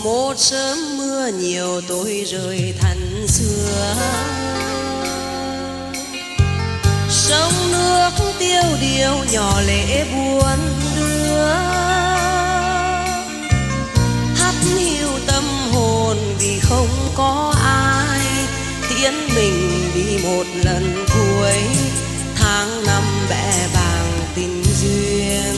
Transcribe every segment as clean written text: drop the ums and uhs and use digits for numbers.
Một sớm mưa nhiều tôi rơi thành xưa, sông nước tiêu điều nhỏ lệ buồn đưa, hắt hiu tâm hồn vì không có ai tiễn mình đi một lần cuối. Tháng năm bẽ bàng tình duyên,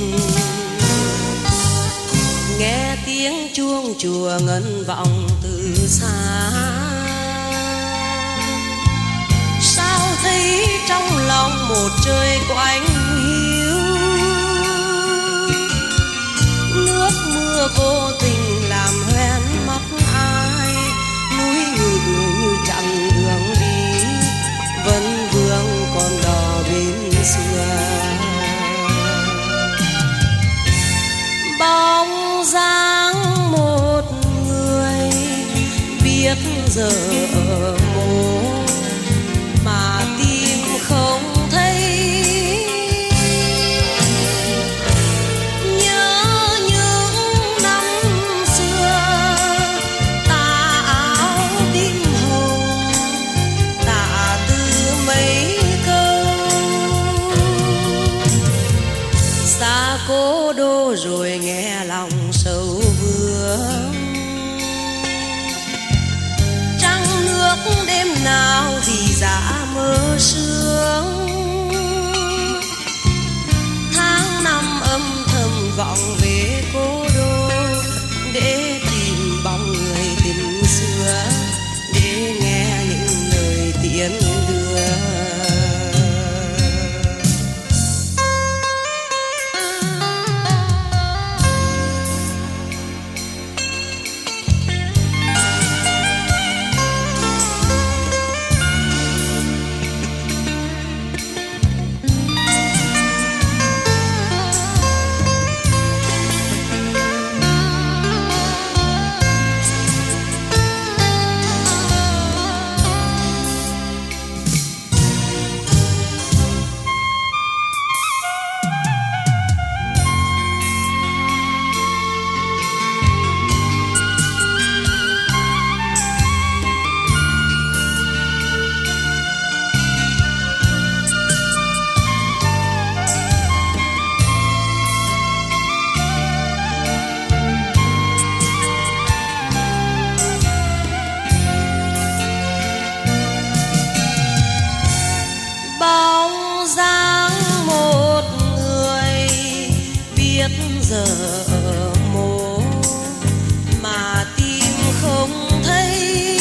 nghe tiếng chuông chùa ngân vọng từ xa, sao thấy trong lòng một trời quạnh hiu. Nước mưa vô tình làm hoen mắt ai, núi ngự như chặng đường đi, vẫn vương con đò bên xưa. Bóng dáng một người biết giờ ở mồ mà tìm không thấy, nhớ những năm xưa tà áo tím hồng, tả từ mấy câu xa cố đô rồi nghe lòng sầu vương. Trăng nước đêm nào vì dã mơ sương, tháng năm âm thầm vọng về cố đô để tìm bóng người tình xưa, để nghe những lời tiễn đưa. Giờ ở mồ mà tìm không thấy,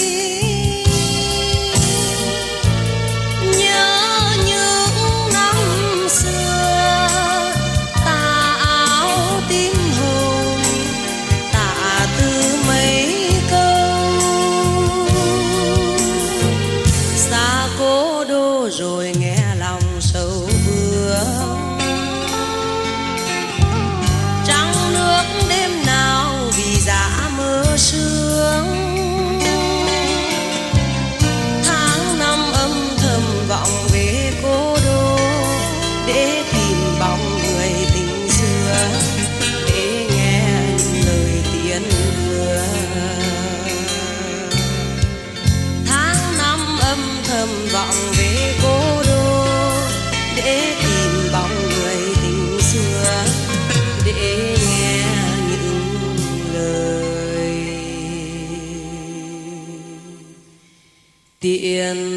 nhớ những năm xưa tà áo tím hồng, tả từ mấy câu xa cố đô rồi nghe lòng sầu vương. Đêm nào vì dã mơ sương, tháng năm âm thầm vọng về cố đô để tìm bóng người tình xưa, để nghe những lời tiễn đưa. Tháng năm âm thầm vọng về cố đô để tìm bóng người tình xưa, để tiễn